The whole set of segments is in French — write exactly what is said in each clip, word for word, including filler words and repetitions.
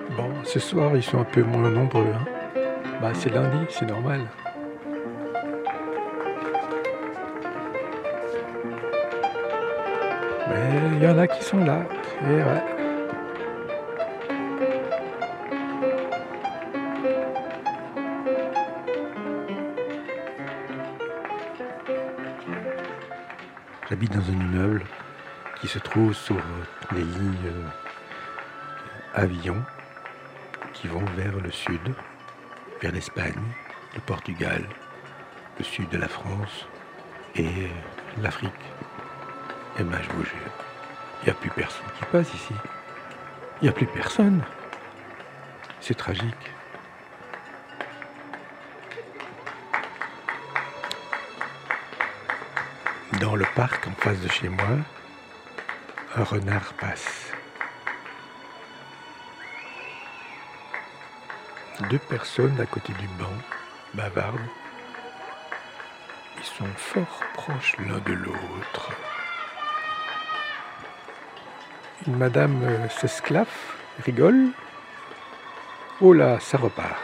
Bon, ce soir, ils sont un peu moins nombreux, hein. Bah, c'est lundi, c'est normal. Mais il y en a qui sont là, et ouais. J'habite dans un immeuble qui se trouve sur les lignes euh, Avillon qui vont vers le sud, vers l'Espagne, le Portugal, le sud de la France et l'Afrique. Et ben je vous jure, il n'y a plus personne qui passe ici. Il n'y a plus personne. C'est tragique. Dans le parc en face de chez moi, un renard passe. Deux personnes à côté du banc bavardent. Ils sont fort proches l'un de l'autre. Une madame euh, s'esclaffe, rigole. Oh là, ça repart.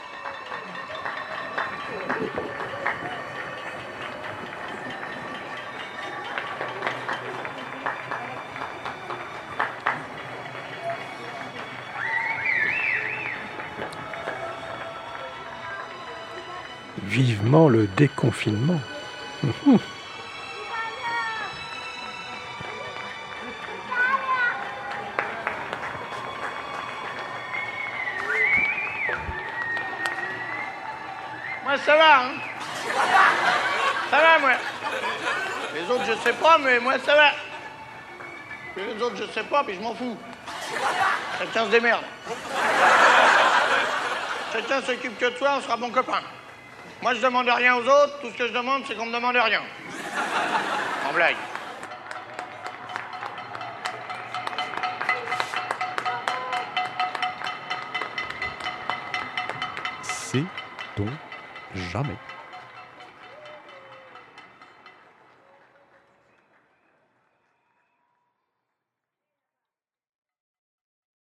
Vivement le déconfinement. Mmh. Moi ça va, hein. Ça va, moi. Les autres, je sais pas, mais moi ça va. Les autres, je sais pas, puis je m'en fous. Chacun se démerde. Chacun s'occupe que de soi, on sera bon copain. Moi, je demande rien aux autres, tout ce que je demande, c'est qu'on me demande rien. En blague. C'est donc jamais.